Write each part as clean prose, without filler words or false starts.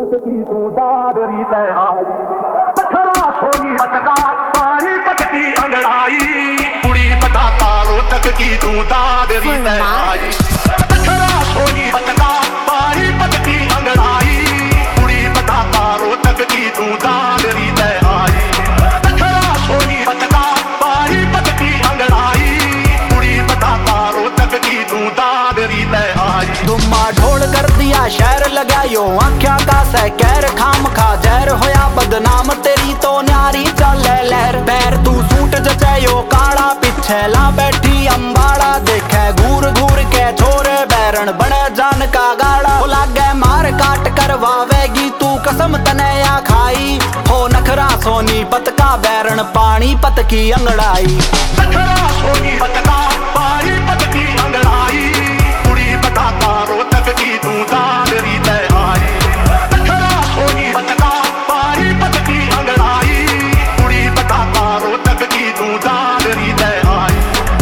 पटकी तू दादरी ते आई पत्थरा सोनी पटका पानी पटकी अंगड़ाई कुड़ी पटा तारो तक की तू दादरी ते आई पत्थरा सोनी पटका पानी पटकी अंगड़ाई कुड़ी पटा तारो तक की तू दादरी ते आई पत्थरा सोनी पटका पानी पटकी अंगड़ाई कुड़ी पटा तारो तक की तू दादरी ते आई दुम्मा ढोल कर दिया शहर लगायो आख्या का सह कैर खाम खा जहर होया बदनाम तेरी तो न्यारी चले लहर पैर तू सूट जचायो काला पिछे ला बैठी अंबाड़ा देखे घूर घूर के छोरे बैरन बड़े जान का गाड़ा लागे मार काट करवावेगी तू कसम तनया खाई हो नखरा सोनी पतका बैरन पानी पतकी अंगड़ाई नखरा सोनी पतका पानी पतकी अंगड़ाई कुड़ी पटा तारो तक की तू दादरी ते आई नखरा सोनी पतका पानी पतकी अंगड़ाई कुड़ी पटा तारो तक की तू दादरी ते आई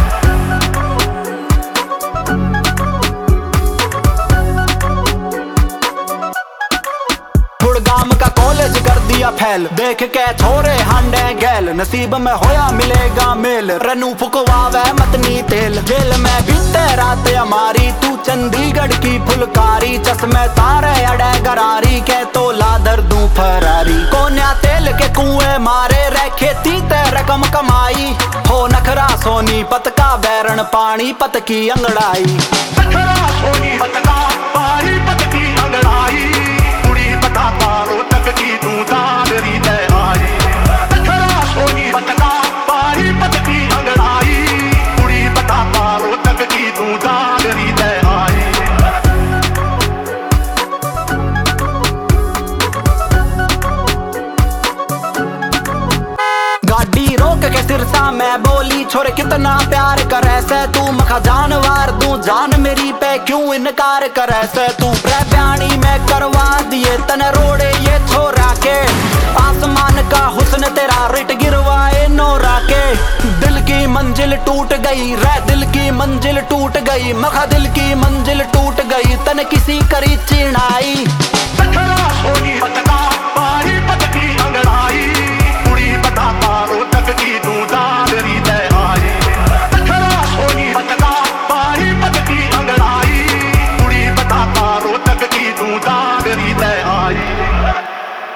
गुड़गाम का कॉलेज कर दिया फैल देख के छोरे हांडे गैल नसीब में होया मिलेगा मेल रनू फुकवावे मतनी तेल जेल में बीते रात हमारी तू चंडीगढ़ की फुलकारी चश्मे तारे अड़े गरारी के तो लादर दूं फरारी कोन्या तेल के कुएं मारे रह खेती ते रकम कमाई हो नखरा सोनी पतका बैरन पानी पतकी अंगड़ाई नखरा सोनी पतका पानी पतकी अंगड़ाई कुड़ी पटा तारो तक की तू दादरी ते आई नखरा सोनी पतका पानी पतकी अंगड़ाई कुड़ी पटा तारो तक की तू दादरी ते आई गाड़ी रोक के सिरसा में बोली छोरे कितना प्यार करे से तू मखा जानवर दूं जान मेरी पे क्यों इनकार करे से तू प्याणी में करवा दिए तने रोड़े ये छोरा के आसमान का हुस्न तेरा रिट गिरवाए नोरा के दिल की मंजिल टूट गई रे दिल की मंजिल टूट गई मखा दिल की मंजिल टूट गई तने किसी करी चिढ़ाई नखरा सोनी पतका पानी पतकी